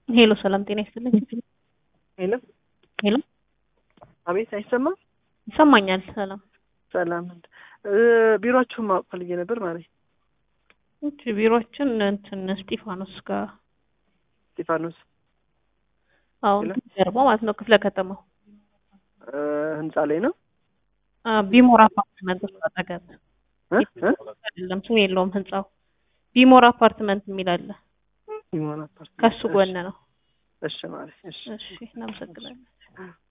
ሄሎ ሰላም ጤና ይስጥልኝ። ሄሎ ሄሎ አቤት፣ አይሰማም? ይሰማኛል። ሰላም ሰላም። ቢሮአችሁን ማወቅ ፈልጌ ነበር ማለት። እቺ ቢሮአችን እንትን እስጢፋኖስ ጋር እስጢፋኖስ አሁን ጀርባ ማለት ነው፣ ክፍለ ከተማው ህንጻ ላይ ነው። ቢሞራ አፓርትመንት ውስጥ አጠገብ አይደለም፣ ስም የለውም ህንጻው። ቢሞራ አፓርትመንት የሚል አለ። ቢሞራ አፓርትመንት ከሱ ጎን ነው። እሺ ማለት እሺ። እሺ እናመሰግናለን።